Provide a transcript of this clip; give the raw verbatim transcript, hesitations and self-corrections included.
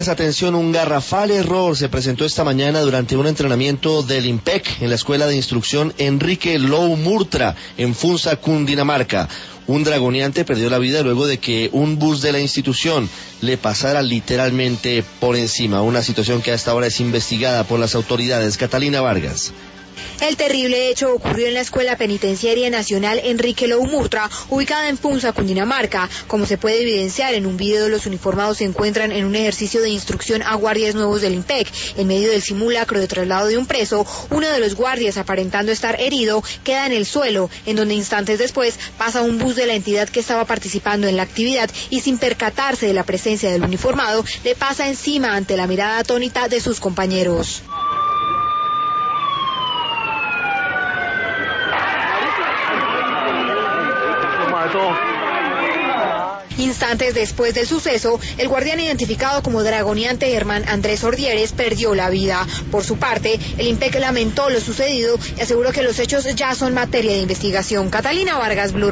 Atención, un garrafal error se presentó esta mañana durante un entrenamiento del IMPEC en la Escuela de Instrucción Enrique Lou Murtra en Funza, Cundinamarca. Un dragoneante perdió la vida luego de que un bus de la institución le pasara literalmente por encima. Una situación que hasta ahora es investigada por las autoridades. Catalina Vargas. El terrible hecho ocurrió en la Escuela Penitenciaria Nacional Enrique Lou Murtra, ubicada en Funza, Cundinamarca. Como se puede evidenciar en un video, los uniformados se encuentran en un ejercicio de instrucción a guardias nuevos del IMPEC. En medio del simulacro de traslado de un preso, uno de los guardias, aparentando estar herido, queda en el suelo, en donde instantes después pasa un bus de la entidad que estaba participando en la actividad y, sin percatarse de la presencia del uniformado, le pasa encima ante la mirada atónita de sus compañeros. Instantes después del suceso, el guardián identificado como dragoneante Germán Andrés Ordieres perdió la vida. Por su parte, el IMPEC lamentó lo sucedido y aseguró que los hechos ya son materia de investigación. Catalina Vargas, Blue.